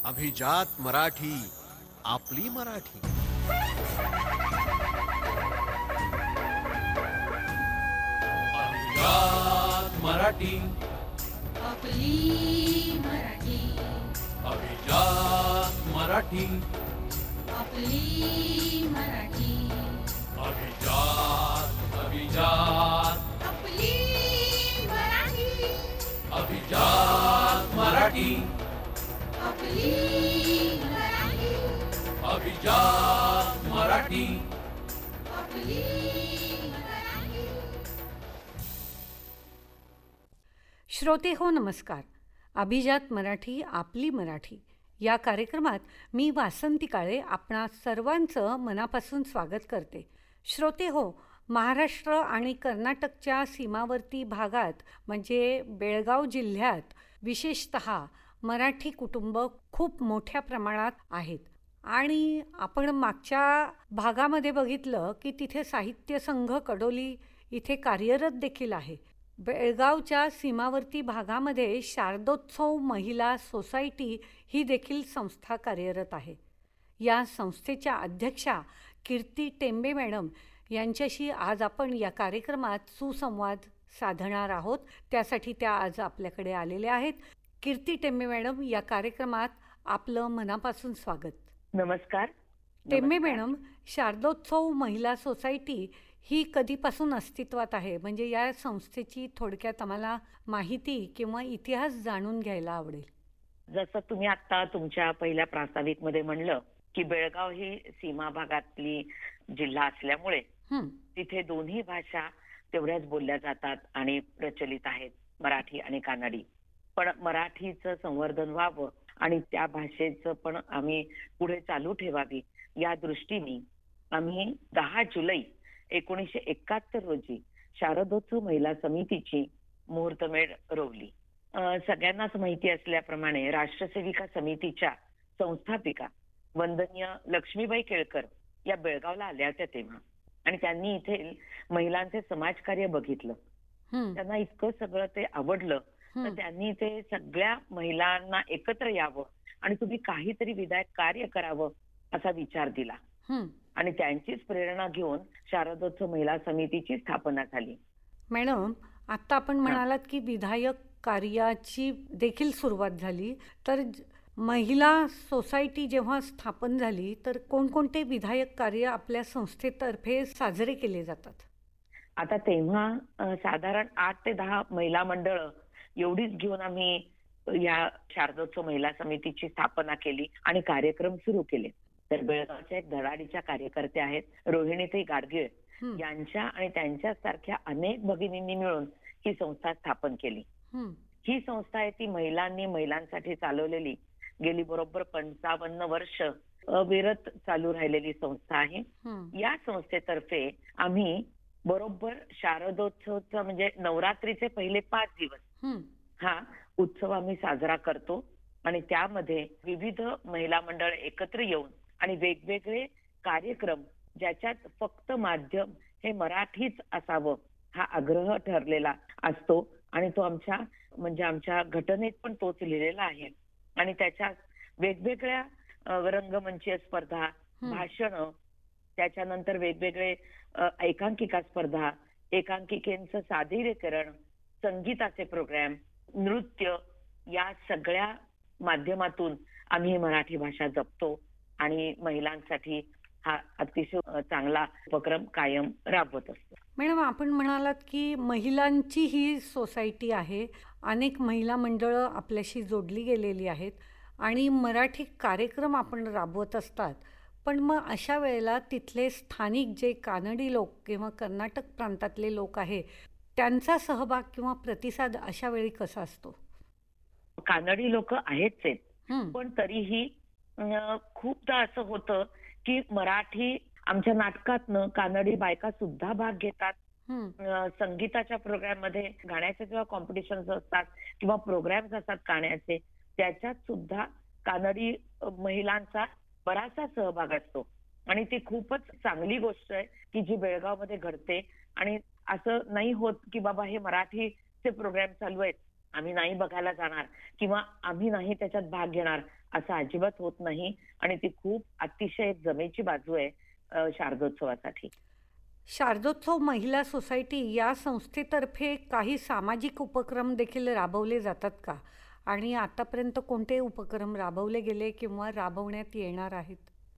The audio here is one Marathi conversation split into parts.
अभिजात मराठी, आपली मराठी. अभिजात मराठी, आपली मराठी. अभिजात मराठी, आपली मराठी. अभिजात अभिजात आपली मराठी. अभिजात मराठी, आपली मराठी. अभिजात मराठी. आपली मराठी. श्रोते हो नमस्कार. अभिजात मराठी आपली मराठी या कार्यक्रमात मी वासंती काळे आपणा सर्वांचं मनापासून स्वागत करते. श्रोते हो, महाराष्ट्र आणि कर्नाटकच्या सीमावर्ती भागात म्हणजे बेळगाव जिल्ह्यात विशेषतः मराठी कुटुंब खूप मोठ्या प्रमाणात आहेत. आणि आपण मागच्या भागामध्ये बघितलं की तिथे साहित्य संघ कडोली इथे कार्यरत देखील आहे. बेळगावच्या सीमावर्ती भागामध्ये शारदोत्सव महिला सोसायटी ही देखील संस्था कार्यरत आहे. या संस्थेच्या अध्यक्षा कीर्ती टेंबे मॅडम यांच्याशी आज आपण या कार्यक्रमात सुसंवाद साधणार आहोत. त्यासाठी त्या आज आपल्याकडे आलेल्या आहेत. कीर्ती टेंबे मॅडम, या कार्यक्रमात आपलं मनापासून स्वागत. नमस्कार. टेंबे मॅडम, शारदोत्सव महिला सोसायटी ही कधीपासून अस्तित्वात आहे? म्हणजे या संस्थेची थोडक्यात आम्हाला माहिती किंवा इतिहास जाणून घ्यायला आवडेल. जसं तुम्ही आता तुमच्या पहिल्या प्रास्ताविकमध्ये म्हणलं की बेळगाव ही सीमा भागातली जिल्हा असल्यामुळे तिथे दोन्ही भाषा तेवढ्याच बोलल्या जातात आणि प्रचलित आहेत, मराठी आणि कानडी. पण मराठीचं संवर्धन व्हावं आणि त्या भाषेचं पण आम्ही पुढे चालू ठेवावी या दृष्टीने आम्ही 10 जुलै 1971 रोजी शारदोत्सव महिला समितीची मुहूर्तमेढ रोवली. सगळ्यांनाच माहिती असल्याप्रमाणे राष्ट्रसेविका समितीच्या संस्थापिका वंदनीय लक्ष्मीबाई केळकर या बेळगावला आल्या होत्या तेव्हा, आणि त्यांनी इथे महिलांचे समाजकार्य बघितलं. त्यांना इतकं सगळं ते आवडलं तर त्यांनी ते सगळ्या महिलांना एकत्र यावं आणि तुम्ही काहीतरी विधायक कार्य करावं असा विचार दिला. आणि त्यांचीच प्रेरणा घेऊन शारदोत्सव महिला समितीची स्थापना झाली. मॅडम, आता आपण म्हणालात की विधायक कार्याची देखील सुरुवात झाली, तर महिला सोसायटी जेव्हा स्थापन झाली तर कोणकोणते विधायक कार्य आपल्या संस्थेतर्फे साजरे केले जातात? आता तेव्हा साधारण 8 ते 10 महिला मंडळ एवढीच घेऊन आम्ही या शारदोत्सव महिला समितीची स्थापना केली आणि कार्यक्रम सुरू केले. तर बेळगावच्या एक धडाडीच्या कार्यकर्त्या आहेत रोहिणीताई गाडगीळ, यांच्या आणि त्यांच्या सारख्या अनेक भगिनींनी मिळून ही संस्था स्थापन केली. ही संस्था आहे ती महिलांसाठी चालवलेली गेली बरोबर 55 वर्ष अविरत चालू राहिलेली संस्था आहे. या संस्थेतर्फे आम्ही बरोबर शारदोत्सवचा म्हणजे नवरात्रीचे पहिले 5 दिवस हा उत्सव आम्ही साजरा करतो आणि त्यामध्ये विविध महिला मंडळ एकत्र येऊन आणि वेगवेगळे कार्यक्रम ज्याच्यात फक्त माध्यम हे मराठीच असावं हा आग्रह ठरलेला असतो आणि तो आमच्या घटनेत पण तोच लिहिलेला आहे. आणि त्याच्यात वेगवेगळ्या रंगमंचीय स्पर्धा, भाषण, त्याच्यानंतर वेगवेगळे एकांकिका स्पर्धा, एकांकिकेंचं सादरीकरण, संगीताचे प्रोग्राम, नृत्य, या सगळ्या माध्यमातून आम्ही मराठी भाषा जपतो आणि महिलांसाठी हा अतिशय चांगला उपक्रम कायम राबवत असतो. मॅडम, आपण म्हणालात की महिलांची ही सोसायटी आहे, अनेक महिला मंडळं आपल्याशी जोडली गेलेली आहेत आणि मराठी कार्यक्रम आपण राबवत असतात. पण मग अशा वेळेला तिथले स्थानिक जे कानडी लोक किंवा कर्नाटक प्रांतातले लोक आहेत त्यांचा सहभाग किंवा प्रतिसाद अशा वेळी कसा असतो? कानडी लोक आहेच आहेत, पण तरीही खूपदा असं होतं की मराठी आमच्या नाटकातनं कानडी बायका सुद्धा भाग घेतात. संगीताच्या प्रोग्राम मध्ये गाण्याचे जेव्हा कॉम्पिटिशन्स असतात किंवा प्रोग्राम्स असतात गाण्याचे, त्याच्यात सुद्धा कानडी महिलांचा बराचसा सहभाग असतो आणि ती खूपच चांगली गोष्ट आहे की जी बेळगाव मध्ये घडते. आणि असं नाही होत की बाबा हे मराठीचे प्रोग्राम चालू आहेत आम्ही नाही बघायला जाणार किंवा आम्ही नाही त्याच्यात भाग घेणार असं अजिबात होत नाही. आणि ती खूप अतिशय एक जमेची बाजू आहे शारदोत्सवासाठी. शारदोत्सव महिला सोसायटी या संस्थेतर्फे काही सामाजिक उपक्रम देखील राबवले जातात का? आणि आतापर्यंत कोणते उपक्रम राबवले गेले किंवा राबवण्यात येणार आहेत?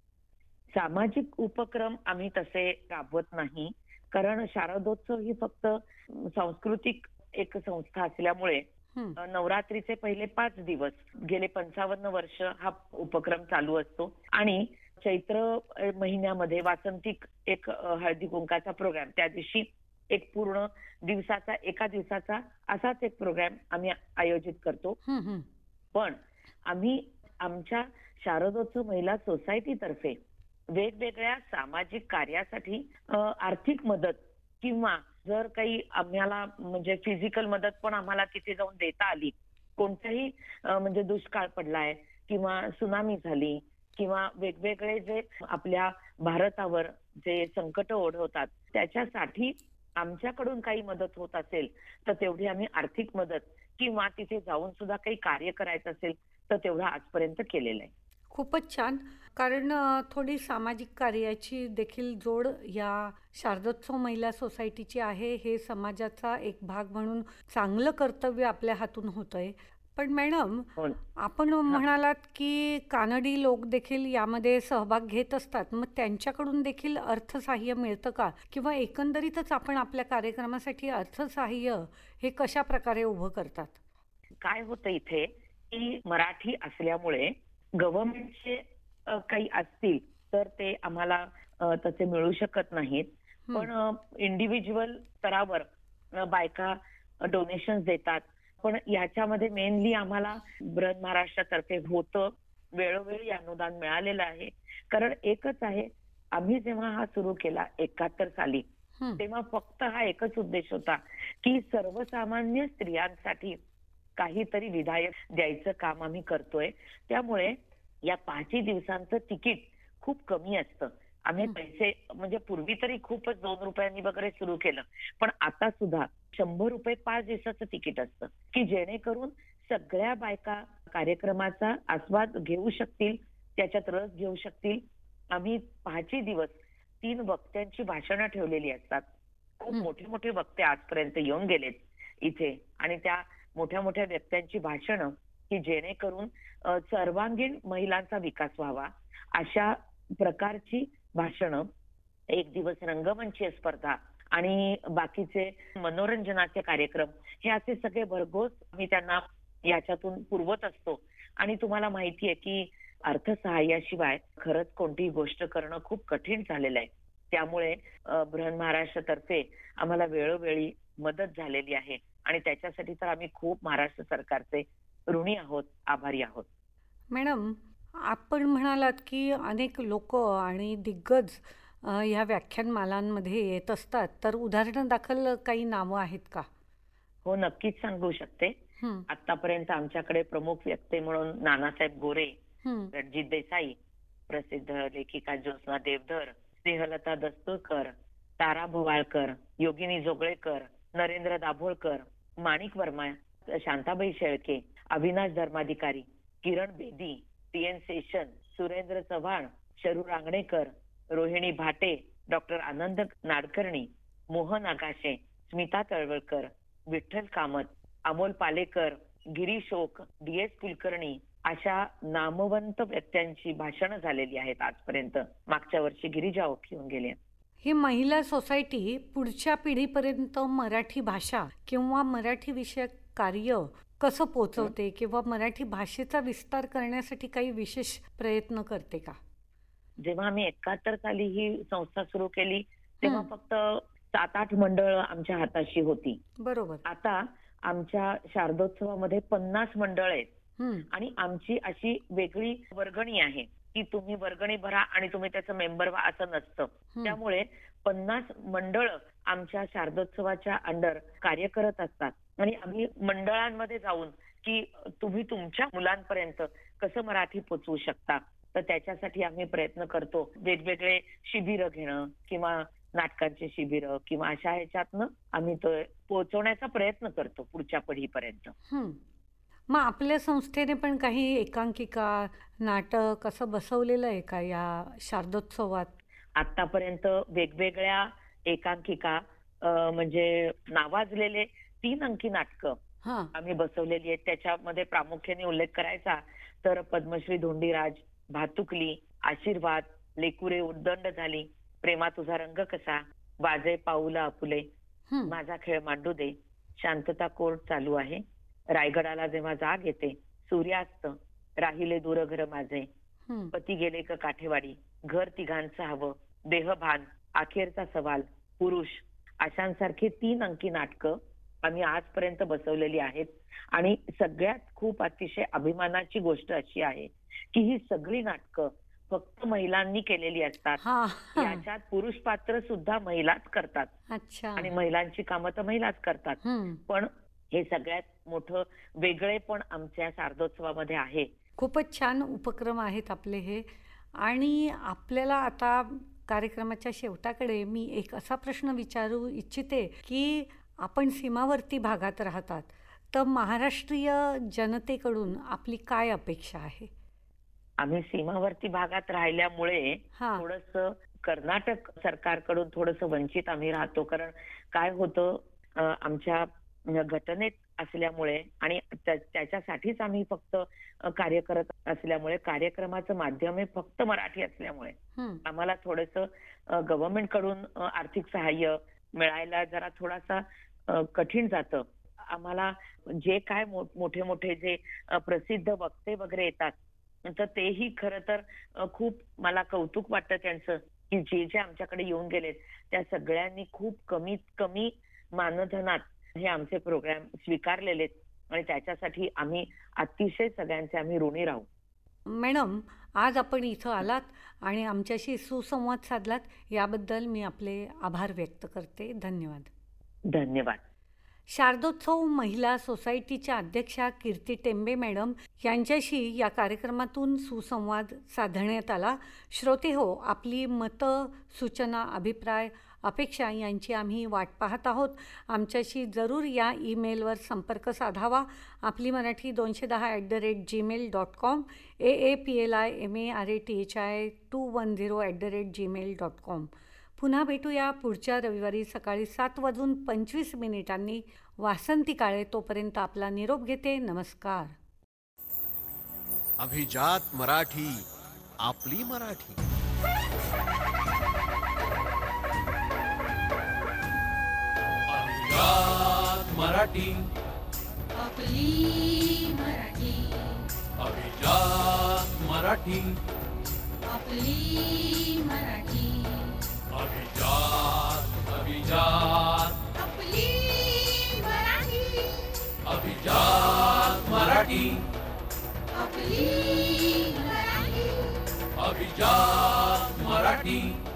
सामाजिक उपक्रम आम्ही तसे राबवत नाही, कारण शारदोत्सव ही फक्त सांस्कृतिक एक संस्था असल्यामुळे हं, नवरात्रीचे पहिले 5 दिवस गेले 55 वर्ष हा उपक्रम चालू असतो. आणि चैत्र महिन्यामध्ये वासंतिक एक हळदी कुंकाचा प्रोग्राम, त्या दिवशी एक पूर्ण दिवसाचा, एका दिवसाचा असाच एक प्रोग्राम आम्ही आयोजित करतो. हं, हं. पण आम्ही आमच्या शारदोत्सव महिला सोसायटीतर्फे वेगवेगळ्या सामाजिक कार्यासाठी आर्थिक मदत किंवा जर काही आम्हाला म्हणजे फिजिकल मदत पण आम्हाला तिथे जाऊन देता आली, कोणताही म्हणजे दुष्काळ पडलाय किंवा सुनामी झाली किंवा वेगवेगळे जे आपल्या भारतावर जे संकट ओढवतात त्याच्यासाठी आमच्याकडून काही मदत होत असेल तर तेवढी आम्ही आर्थिक मदत किंवा तिथे जाऊन सुद्धा काही कार्य करायचं असेल तर तेवढं आजपर्यंत केलेलं आहे. खूपच छान. कारण थोडी सामाजिक कार्याची देखील जोड या शारदोत्सव महिला सोसायटीची आहे. हे समाजाचा एक भाग म्हणून चांगलं कर्तव्य आपल्या हातून होतंय. पण मॅडम, हो ना. आपण म्हणालात की कानडी लोक देखील यामध्ये सहभाग घेत असतात. मग त्यांच्याकडून देखील अर्थसहाय्य मिळतं का? किंवा एकंदरीतच आपण आपल्या कार्यक्रमासाठी अर्थसहाय्य हे कशा प्रकारे उभं करतात? काय होतं इथे की मराठी असल्यामुळे गव्हर्नमेंटचे काही असतील तर ते आम्हाला तसे मिळू शकत नाहीत. पण इंडिव्हिज्युअल स्तरावर बायका डोनेशन देतात. पण याच्यामध्ये मेनली आम्हाला बृहन महाराष्ट्रातर्फे होतं वेळोवेळी अनुदान मिळालेलं आहे. कारण एकच आहे, आम्ही जेव्हा हा सुरू केला 71 साली, हं, तेव्हा फक्त हा एकच उद्देश होता की सर्वसामान्य स्त्रियांसाठी काहीतरी विधायक द्यायचं काम आम्ही करतोय. त्यामुळे या 5 दिवसांचं तिकीट खूप कमी असतं. आम्ही पैसे म्हणजे पूर्वी तरी खूपच 2 रुपयांनी वगैरे सुरू केलं, पण आता सुद्धा 100 रुपये 5 दिवसाचं तिकीट असतं की जेणेकरून सगळ्या बायका कार्यक्रमाचा आस्वाद घेऊ शकतील, त्याच्यात रस घेऊ शकतील. आम्ही 5 दिवस 3 वक्त्यांची भाषणं ठेवलेली असतात. खूप मोठे मोठे वक्ते आजपर्यंत येऊन गेलेत इथे आणि त्या मोठ्या मोठ्या व्यक्त्यांची भाषणं की जेणेकरून सर्वांगीण महिलांचा विकास व्हावा अशा प्रकारची भाषणं, एक दिवस रंगमंचीय स्पर्धा आणि बाकीचे मनोरंजनाचे कार्यक्रम, हे असे सगळे भरघोस आम्ही त्यांना याच्यातून पुरवत असतो. आणि तुम्हाला माहितीये की अर्थसहाय्याशिवाय खरंच कोणतीही गोष्ट करणं खूप कठीण झालेलं आहे. त्यामुळे बृहन महाराष्ट्रातर्फे आम्हाला वेळोवेळी मदत झालेली आहे आणि त्याच्यासाठी तर आम्ही खूप महाराष्ट्र सरकारचे ऋणी आहोत, आभारी आहोत. मॅडम, आपण म्हणालात की अनेक लोक आणि दिग्गज ह्या व्याख्यानमालांमध्ये येत असतात. तर उदाहरणादाखल काही नावं आहेत का? हो, नक्कीच सांगू शकते. हं, आतापर्यंत आमच्याकडे प्रमुख व्यक्ती म्हणून नानासाहेब गोरे, हं, रणजित देसाई, प्रसिद्ध लेखिका Jyotsna Deodhar, Snehalata Dasturkar, Tara Bhavalkar, Yogini Joglekar, Narendra Dabholkar, Manik Verma, Shantabai Shelke, Avinash Dharmadhikari, Kiran Bedi, T N. Seshan, Surendra Chavan, Sharu Ranganekar, Rohini Bhate, doctor Anand Nadkarni, Mohan Agashe, Smita Talwalkar, Vitthal Kamat, Amol Palekar, Girish Oak, D S. Kulkarni अशा नामवंत व्यक्त्यांची भाषणं झालेली आहेत आजपर्यंत. मागच्या वर्षी गिरिजा ओक येऊन गेले. ही महिला सोसायटी पुढच्या पिढीपर्यंत मराठी भाषा किंवा मराठी विषयक कार्य कसं पोहोचवते किंवा मराठी भाषेचा विस्तार करण्यासाठी काही विशेष प्रयत्न करते का? जेव्हा आम्ही 71 साली ही संस्था सुरू केली तेव्हा हं. फक्त 7-8 मंडळ आमच्या हाताशी होती. बरोबर. आता आमच्या शारदोत्सवामध्ये 50 मंडळ आहेत हं, आणि आमची अशी वेगळी वर्गणी आहे की तुम्ही वर्गणी भरा आणि तुम्ही त्याचं मेंबर व्हा असं नसतं. त्यामुळे 50 मंडळ आमच्या शारदोत्सवाच्या अंडर कार्य करत असतात आणि आम्ही मंडळांमध्ये जाऊन की तुम्ही तुमच्या मुलांपर्यंत कसं मराठी पोचवू शकता, तर त्याच्यासाठी आम्ही प्रयत्न करतो. वेगवेगळे शिबिरं घेणं किंवा नाटकांचे शिबिर किंवा अशा ह्याच्यातनं आम्ही तो पोहोचवण्याचा प्रयत्न करतो पुढच्या पिढीपर्यंत. हं. मग आपल्या संस्थेने पण काही एकांकिका, नाटक असं बसवलेलं आहे का या शारदोत्सवात? आतापर्यंत वेगवेगळ्या एकांकिका म्हणजे नावाजलेले 3 अंकी नाटकं हां. आम्ही बसवलेली आहेत. त्याच्यामध्ये प्रामुख्याने उल्लेख करायचा तर पद्मश्री धोंडीराज, भातुकली, आशीर्वाद, लेकुरे उद्दंड झाली, प्रेमा तुझा रंग कसा, वाजे पाऊला आपुले, हं. माझा खेळ मांडू दे, शांतता कोर्ट चालू आहे, रायगडाला जेव्हा जाग येते, सूर्यास्त, राहिले दूर घर माझे, हं. पती गेले का काठेवाडी, घर तिघांचं हवं, देहभान, अखेरचा सवाल, पुरुष अशांसारखी 3 अंकी नाटकं आम्ही आजपर्यंत बसवलेली आहेत. आणि सगळ्यात खूप अतिशय अभिमानाची गोष्ट अशी आहे की ही सगळी नाटकं फक्त महिलांनी केलेली असतात. हां, हां. याच्यात पुरुष पात्र सुद्धा महिलाच करतात अच्छा. आणि महिलांची कामं तर महिलाच करतात. हं. पण हे सगळ्यात मोठं वेगळेपण आमच्या शारदोत्सवामध्ये आहे. खूपच छान उपक्रम आहेत आपले हे. आणि आपल्याला आता कार्यक्रमाच्या शेवटाकडे मी एक असा प्रश्न विचारू इच्छिते की आपण सीमावर्ती भागात राहतात, तर महाराष्ट्रीय जनतेकडून आपली काय अपेक्षा आहे? आम्ही सीमावर्ती भागात राहिल्यामुळे हां. थोडंसं कर्नाटक सरकारकडून थोडंसं वंचित आम्ही राहतो. कारण काय होतं आमच्या घटनेत असल्यामुळे आणि त्याच्यासाठीच आम्ही फक्त कार्य करत असल्यामुळे, कार्यक्रमाचं माध्यम हे फक्त मराठी असल्यामुळे हं. आम्हाला थोडंसं गव्हर्नमेंट कडून आर्थिक सहाय्य मिळायला जरा थोडासा कठीण जातं. आम्हाला जे काय मोठे मोठे जे प्रसिद्ध वक्ते वगैरे येतात तर तेही खरं तर खूप मला कौतुक वाटतं त्यांचं की जे जे आमच्याकडे येऊन गेलेत त्या सगळ्यांनी खूप कमीत कमी मानधनात हे आमचे प्रोग्राम स्वीकारलेले आणि त्याच्यासाठी आम्ही अतिशय सगळ्यांचे आम्ही ऋणी राहू. मॅडम, आज आपण इथं आलात आणि आमच्याशी सुसंवाद साधलात याबद्दल मी आपले आभार व्यक्त करते. धन्यवाद. धन्यवाद. शारदोत्सव महिला सोसायटीच्या अध्यक्षा कीर्ती टेंबे मॅडम यांच्याशी या कार्यक्रमातून सुसंवाद साधण्यात आला. श्रोते हो, आपली मतं, सूचना, अभिप्राय, अपेक्षा यांची आम्ही वाट पाहत आहोत. आमच्याशी जरूर या ईमेलवर संपर्क साधावा. आपली मराठी 210@gmail.com, AAPLIMARATHI210@gmail.com. पुन्हा भेटूया पुढच्या रविवारी सकाळी 7:25 वासंती काळे. तोपर्यंत आपला निरोप घेते. नमस्कार. अभिजात मराठी, आपली मराठी. अभिजात मराठी. आपली मराठी. अभिजात मराठी. आपली मराठी. अभिजात अभिजात आपली मराठी. अभिजात मराठी. आपली मराठी. अभिजात मराठी.